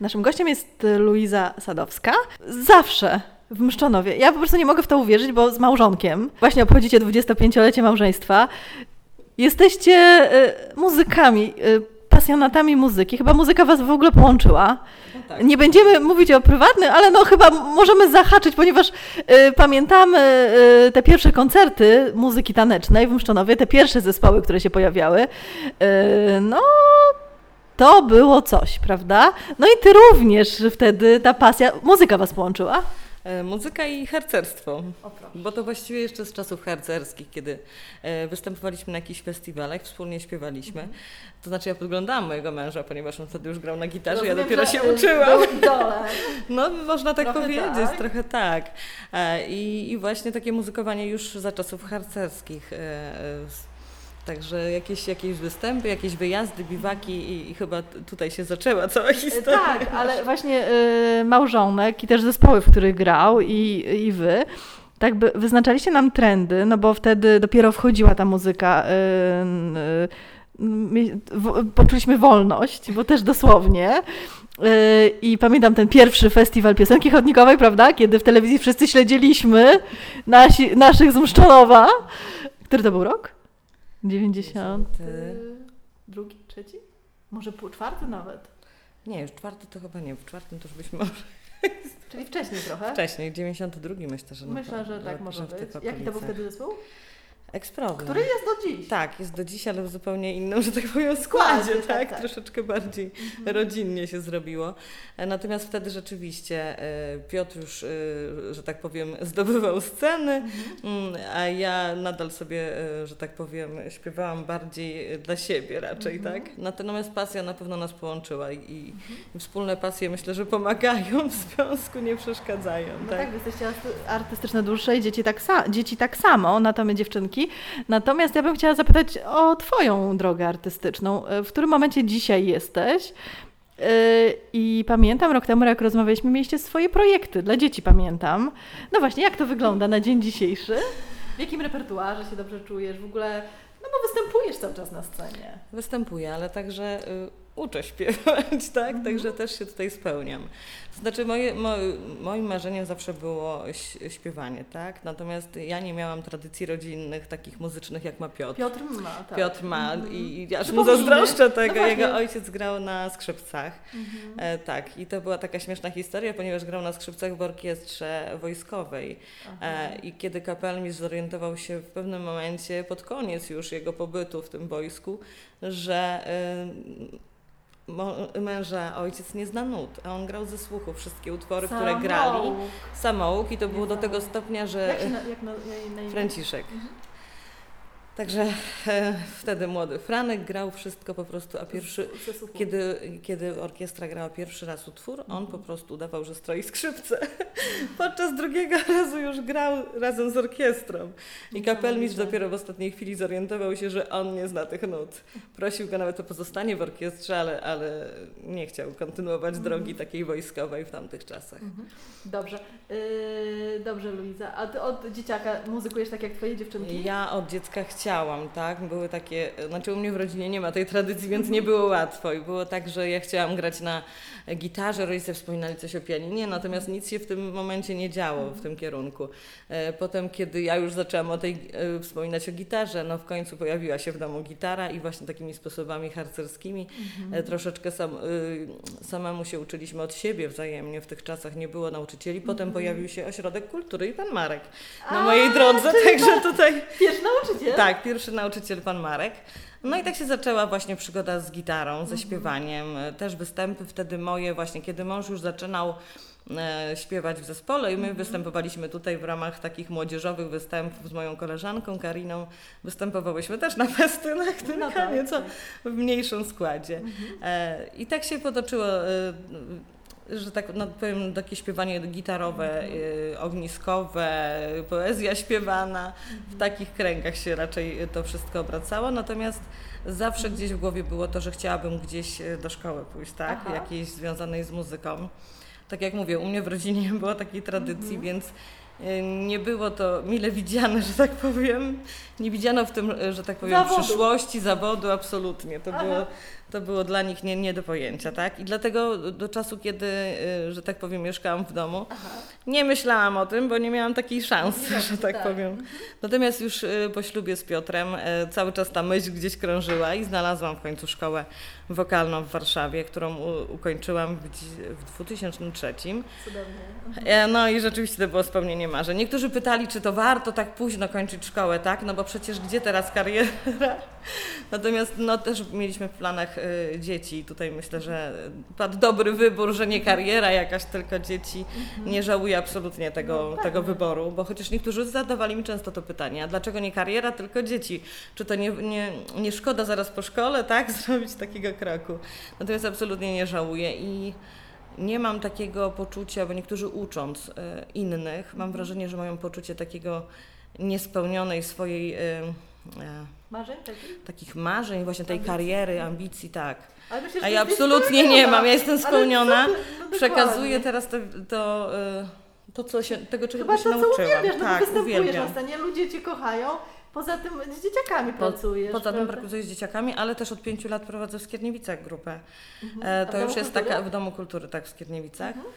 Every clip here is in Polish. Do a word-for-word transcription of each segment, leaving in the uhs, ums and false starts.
Naszym gościem jest Luiza Sadowska. Zawsze w Mszczonowie. Ja po prostu nie mogę w to uwierzyć, bo z małżonkiem, właśnie obchodzicie dwudziestopięciolecie małżeństwa, jesteście y, muzykami, y, pasjonatami muzyki. Chyba muzyka was w ogóle połączyła. No tak. Nie będziemy mówić o prywatnym, ale no chyba możemy zahaczyć, ponieważ y, pamiętamy y, te pierwsze koncerty muzyki tanecznej w Mszczonowie, te pierwsze zespoły, które się pojawiały. Y, no... To było coś, prawda? No i ty również wtedy, ta pasja, muzyka was połączyła? E, muzyka i harcerstwo, bo to właściwie jeszcze z czasów harcerskich, kiedy e, występowaliśmy na jakichś festiwalach, wspólnie śpiewaliśmy. Mm. To znaczy ja podglądałam mojego męża, ponieważ on wtedy już grał na gitarze, Rozumiem, ja dopiero się uczyłam. No można tak trochę powiedzieć, tak. trochę tak. E, i, I właśnie takie muzykowanie już za czasów harcerskich. E, e, Także jakieś, jakieś występy, jakieś wyjazdy, biwaki i, i chyba tutaj się zaczęła cała historia. Tak, ale właśnie y, małżonek i też zespoły, w których grał i, i wy, tak by wyznaczaliście nam trendy, no bo wtedy dopiero wchodziła ta muzyka, y, y, w, poczuliśmy wolność, bo też dosłownie. Y, I pamiętam ten pierwszy festiwal piosenki chodnikowej, prawda, kiedy w telewizji wszyscy śledziliśmy nasi, naszych z Mszczonowa. Który to był rok? dziewięćdziesiąty drugi, trzeci? Może pół, czwarty nawet? Nie, już czwarty to chyba nie, w czwartym to już byśmy może... Czyli wcześniej trochę? Wcześniej, dziewięćdziesiąty drugi myślę, że... Myślę, że tak może być. Jaki to był wtedy zespół? Eksprowy. Który jest do dziś. Tak, jest do dziś, ale w zupełnie innym, że tak powiem, składzie, tak, tak, tak. Troszeczkę bardziej mhm. rodzinnie się zrobiło. Natomiast wtedy rzeczywiście Piotr już, że tak powiem, zdobywał sceny, mhm. a ja nadal sobie, że tak powiem, śpiewałam bardziej dla siebie raczej, mhm. tak? Natomiast pasja na pewno nas połączyła i, i mhm. wspólne pasje myślę, że pomagają w związku, nie przeszkadzają. No tak, tak, wy jesteście artystyczne dusze i dzieci tak, sa- dzieci tak samo, natomiast dziewczynki. Natomiast ja bym chciała zapytać o twoją drogę artystyczną. W którym momencie dzisiaj jesteś? I pamiętam rok temu, jak rozmawialiśmy, mieliście swoje projekty dla dzieci, pamiętam. No właśnie, jak to wygląda na dzień dzisiejszy? W jakim repertuarze się dobrze czujesz? W ogóle, no bo występujesz cały czas na scenie. Występuję, ale także y, uczę śpiewać, tak? Mhm. Także też się tutaj spełniam. To znaczy moje, mo, moim marzeniem zawsze było śpiewanie, tak? Natomiast ja nie miałam tradycji rodzinnych, takich muzycznych, jak ma Piotr. Piotr ma, tak. Piotr ma mhm. i, i aż mu zazdroszczę tego. No jego ojciec grał na skrzypcach. Mhm. E, tak, i to była taka śmieszna historia, ponieważ grał na skrzypcach w orkiestrze wojskowej. E, I kiedy kapelmistrz zorientował się w pewnym momencie, pod koniec już jego pobytu w tym wojsku, że y, męża ojciec nie zna nut, a on grał ze słuchu wszystkie utwory, Samouk. które grali. Samouk i to było do tego stopnia, że... Jak się na, jak na, na imię? Franciszek. Mhm. Także e, wtedy młody Franek grał wszystko po prostu, a pierwszy, kiedy, kiedy orkiestra grała pierwszy raz utwór, on mhm. po prostu udawał, że stroi skrzypce. Podczas drugiego razu już grał razem z orkiestrą. I kapelmistrz dopiero w ostatniej chwili zorientował się, że on nie zna tych nut. Prosił go nawet o pozostanie w orkiestrze, ale, ale nie chciał kontynuować mhm. drogi takiej wojskowej w tamtych czasach. Mhm. Dobrze. Yy, dobrze, Luiza. A ty od dzieciaka muzykujesz tak jak twoje dziewczynki? Ja od dziecka chciałam, tak? Były takie, znaczy u mnie w rodzinie nie ma tej tradycji, więc nie było łatwo. I było tak, że ja chciałam grać na gitarze, rodzice wspominali coś o pianinie, natomiast nic się w tym momencie nie działo w tym kierunku. Potem, kiedy ja już zaczęłam o tej, wspominać o gitarze, no w końcu pojawiła się w domu gitara i właśnie takimi sposobami harcerskimi mhm. troszeczkę sam, samemu się uczyliśmy od siebie wzajemnie. W tych czasach nie było nauczycieli. Potem mhm. pojawił się Ośrodek Kultury i pan Marek na A, mojej drodze, także tutaj... Pierwszy nauczyciel? Tak, pierwszy nauczyciel pan Marek. No i tak się zaczęła właśnie przygoda z gitarą, ze śpiewaniem. Też występy wtedy moje właśnie, kiedy mąż już zaczynał e, śpiewać w zespole i my występowaliśmy tutaj w ramach takich młodzieżowych występów z moją koleżanką Kariną. Występowałyśmy też na festynach, tylko no tak, nieco w mniejszym składzie. E, I tak się potoczyło... E, że tak no, powiem, takie śpiewanie gitarowe, y, ogniskowe, poezja śpiewana, w takich kręgach się raczej to wszystko obracało, natomiast zawsze gdzieś w głowie było to, że chciałabym gdzieś do szkoły pójść, tak, Aha. jakiejś związanej z muzyką. Tak jak mówię, u mnie w rodzinie nie było takiej tradycji, mhm. więc nie było to mile widziane, że tak powiem. Nie widziano w tym, że tak powiem, zawodu. przyszłości, zawodu, absolutnie. To było, to było dla nich nie, nie do pojęcia, tak? I dlatego do czasu, kiedy, że tak powiem, mieszkałam w domu, Aha. nie myślałam o tym, bo nie miałam takiej szansy, że tak, tak powiem. Natomiast już po ślubie z Piotrem cały czas ta myśl gdzieś krążyła i znalazłam w końcu szkołę wokalną w Warszawie, którą u, ukończyłam w, w dwa tysiące trzecim. Cudownie. No i rzeczywiście to było spełnienie marzeń. Niektórzy pytali, czy to warto tak późno kończyć szkołę, tak? No bo przecież gdzie teraz kariera? Natomiast no też mieliśmy w planach y, dzieci. Tutaj myślę, że padł dobry wybór, że nie kariera jakaś, tylko dzieci. Mhm. Nie żałuję absolutnie tego, no, tego wyboru, bo chociaż niektórzy zadawali mi często to pytanie, a dlaczego nie kariera, tylko dzieci? Czy to nie, nie, nie szkoda zaraz po szkole, tak, zrobić takiego kroku? Natomiast absolutnie nie żałuję i nie mam takiego poczucia, bo niektórzy ucząc y, innych, mam wrażenie, że mają poczucie takiego niespełnionej swojej... Y, y, Marzeń takich? Takich marzeń, właśnie tej ambicji. Kariery, ambicji, tak. Ale myślę, a ja absolutnie nie mam, ja jestem spełniona. No, przekazuję teraz to, to, to co się, tego, czego Chyba się to, nauczyłam. Co uwielbiasz, no tak, bo występujesz uwielbiam. na scenie, ludzie Cię kochają. Poza tym z dzieciakami po, pracujesz. Poza tym pracuję z dzieciakami, ale też od pięciu lat prowadzę w Skierniewicach grupę. Mhm. To już jest kultury? taka w Domu Kultury, tak, w Skierniewicach. Mhm.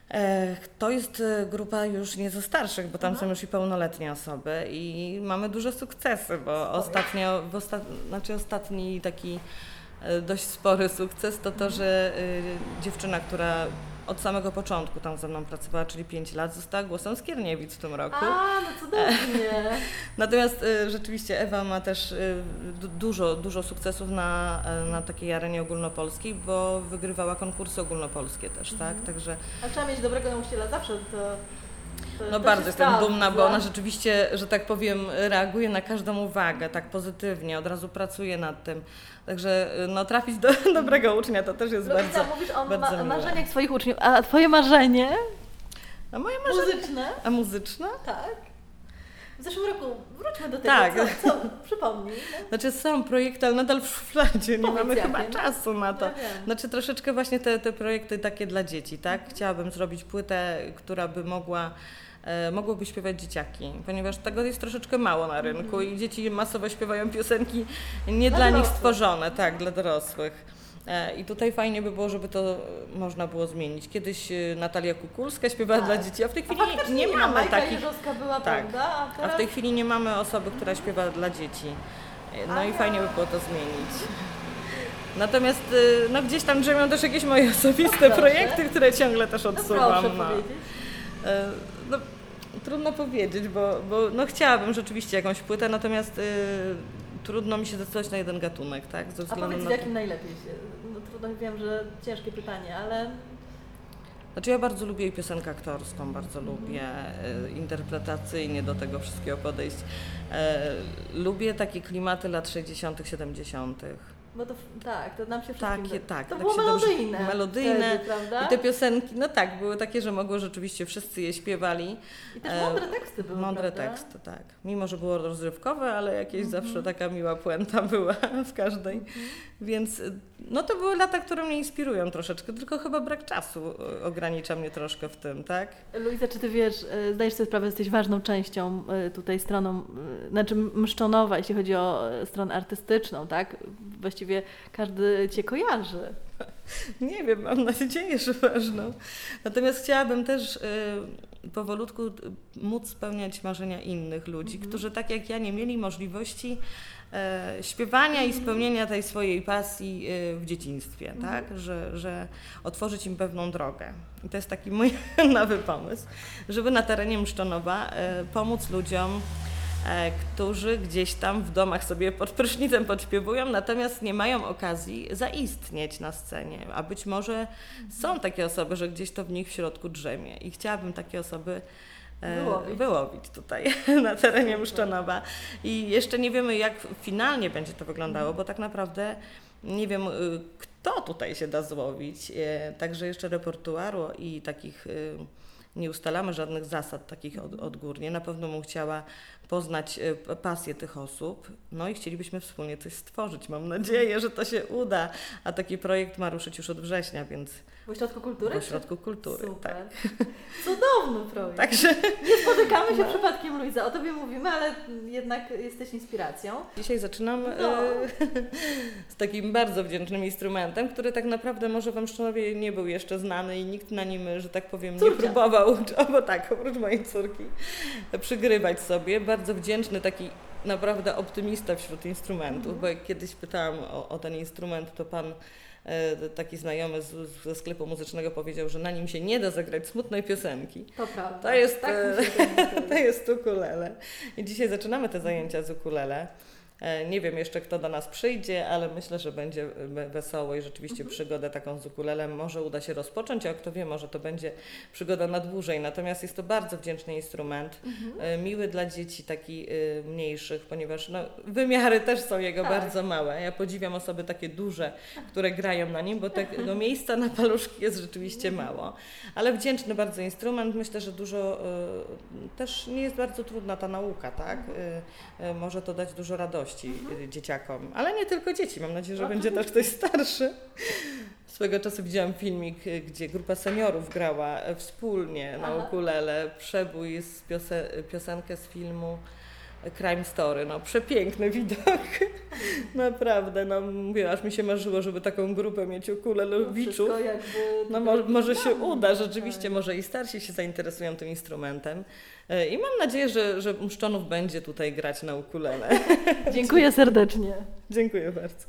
To jest grupa już nieco starszych, bo tam Aha. są już i pełnoletnie osoby i mamy duże sukcesy, bo Spory. ostatnio, w osta- znaczy ostatni taki dość spory sukces to to, że y, dziewczyna, która od samego początku tam ze mną pracowała, czyli pięć lat, została głosem Skierniewic w tym roku. A, no cudownie. Natomiast y, rzeczywiście Ewa ma też y, dużo, dużo sukcesów na, na takiej arenie ogólnopolskiej, bo wygrywała konkursy ogólnopolskie też, mhm. tak? Także... A trzeba mieć dobrego nauczyciela zawsze, to... To, no to bardzo jestem sprawdza. dumna, bo ona rzeczywiście, że tak powiem, reaguje na każdą uwagę, tak pozytywnie, od razu pracuje nad tym. Także no, trafić do dobrego ucznia to też jest Lubica, bardzo mówisz o bardzo ma- miłe. marzeniach swoich uczniów, a twoje marzenie? A moje marzenie? Muzyczne? A muzyczne? Tak. W zeszłym roku, wróćmy do tego, tak. co, co? Przypomnij. No? Znaczy są projekty, ale nadal w szufladzie, nie Powiedz mamy jakie, chyba no? czasu na to. Ja wiem. Znaczy troszeczkę właśnie te, te projekty takie dla dzieci, tak? Mhm. Chciałabym zrobić płytę, która by mogła e, mogłyby śpiewać dzieciaki, ponieważ tego jest troszeczkę mało na rynku mhm. i dzieci masowo śpiewają piosenki nie dla, dla nich stworzone, tak, dla dorosłych. I tutaj fajnie by było, żeby to można było zmienić. Kiedyś Natalia Kukulska śpiewała tak. dla dzieci, a w tej chwili a nie, nie mamy Majka takich. Jeżowska była, tak. prawda? A, teraz... a w tej chwili nie mamy osoby, która śpiewa dla dzieci. No a i ja. fajnie by było to zmienić. Natomiast no, gdzieś tam drzemią też jakieś moje osobiste no, projekty, które ciągle też odsuwam. No, proszę powiedzieć. No, trudno powiedzieć, bo, bo no, chciałabym rzeczywiście jakąś płytę, natomiast y, trudno mi się zdecydować na jeden gatunek, tak? Ze A powiedz, na w jakim najlepiej się? No trudno, wiem, że ciężkie pytanie, ale... Znaczy ja bardzo lubię i piosenkę aktorską, bardzo mm. lubię e, interpretacyjnie do tego wszystkiego podejść. E, lubię takie klimaty lat sześćdziesiątych, siedemdziesiątych. Bo to, tak, to nam się wszystkim... Takie, tak, to tak było się melodyjne. Dobrze, melodyjne wtedy, prawda? I te piosenki, no tak, były takie, że mogło rzeczywiście wszyscy je śpiewali. I też mądre teksty były, Mądre prawda? teksty, tak. Mimo, że było rozrywkowe, ale jakieś mm-hmm. zawsze taka miła puenta była w każdej. Mm-hmm. Więc no to były lata, które mnie inspirują troszeczkę, tylko chyba brak czasu ogranicza mnie troszkę w tym, tak? Luiza, czy ty wiesz, zdajesz sobie sprawę, że jesteś ważną częścią tutaj stroną, znaczy Mszczonowa, jeśli chodzi o stronę artystyczną, tak? Właściwie każdy cię kojarzy. Nie wiem, mam nadzieję, że ważną. Natomiast chciałabym też y, powolutku móc spełniać marzenia innych ludzi, mm-hmm. którzy tak jak ja nie mieli możliwości e, śpiewania mm-hmm. i spełnienia tej swojej pasji e, w dzieciństwie, mm-hmm. tak? Że, że otworzyć im pewną drogę. I to jest taki mój nowy pomysł, żeby na terenie Mszczonowa e, pomóc ludziom, e, którzy gdzieś tam w domach sobie pod prysznicem podśpiewują, natomiast nie mają okazji zaistnieć na scenie. A być może są takie osoby, że gdzieś to w nich w środku drzemie. I chciałabym takie osoby Wyłowić. wyłowić tutaj na terenie Mszczonowa. I jeszcze nie wiemy, jak finalnie będzie to wyglądało, bo tak naprawdę nie wiem, kto tutaj się da złowić. Także jeszcze repertuaru i takich nie ustalamy żadnych zasad takich od, odgórnie. Na pewno bym chciała poznać pasję tych osób, no i chcielibyśmy wspólnie coś stworzyć. Mam nadzieję, że to się uda, a taki projekt ma ruszyć już od września, więc W Ośrodku Kultury? W Ośrodku Kultury, Super. tak. Cudowny projekt. Także Nie spotykamy się no. przypadkiem, Luiza, o Tobie mówimy, ale jednak jesteś inspiracją. Dzisiaj zaczynam No. e, z takim bardzo wdzięcznym instrumentem, który tak naprawdę może w Mszczonowie nie był jeszcze znany i nikt na nim, że tak powiem, Córcia. nie próbował, albo tak, oprócz mojej córki, przygrywać sobie. Bardzo wdzięczny, taki naprawdę optymista wśród instrumentów, Mhm. bo jak kiedyś pytałam o, o ten instrument, to pan e, taki znajomy z, ze sklepu muzycznego powiedział, że na nim się nie da zagrać smutnej piosenki. To prawda. To jest, tak e, mi się to To jest ukulele. I dzisiaj zaczynamy te zajęcia z ukulele. E, Nie wiem jeszcze, kto do nas przyjdzie, ale myślę, że będzie we- wesoło i rzeczywiście Mhm. przygodę taką z ukulelem może uda się rozpocząć, a kto wie, może to będzie przygoda na dłużej. Natomiast jest to bardzo wdzięczny instrument, Mhm. e, miły dla dzieci taki e, mniejszych, ponieważ no, wymiary też są jego Tak. bardzo małe. Ja podziwiam osoby takie duże, które grają na nim, bo tego miejsca na paluszki jest rzeczywiście mało. Ale wdzięczny bardzo instrument. Myślę, że dużo e, też nie jest bardzo trudna ta nauka, tak? E, e, Może to dać dużo radości e, dzieciakom, ale nie tylko dzieci. Mam nadzieję, że będzie też ktoś starszy. Swego czasu widziałam filmik, e, gdzie grupa seniorów grała e, wspólnie na Aha. ukulele przebój z piose- piosenkę z filmu Crime Story. No przepiękny widok. Naprawdę, no mówię, aż mi się marzyło, żeby taką grupę mieć ukulelowiczów. Wszystko jakby No tutaj mo- może się wygląda. uda, rzeczywiście, Tak. może i starsi się zainteresują tym instrumentem. E, I mam nadzieję, że, że Mszczonów będzie tutaj grać na ukulele. Dziękuję serdecznie. Dziękuję bardzo.